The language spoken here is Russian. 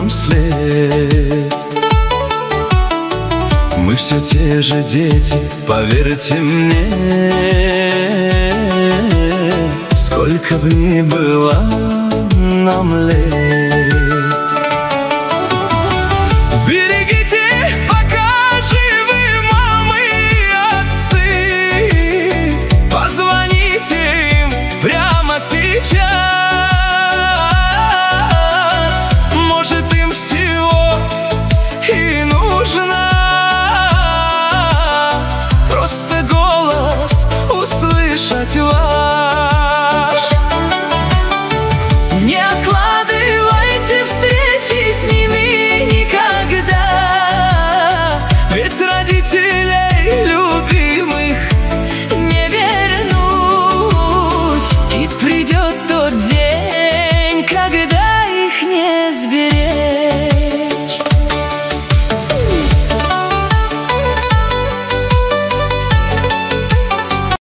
нам след. Мы все те же дети, поверьте мне. Сколько бы ни было нам лет.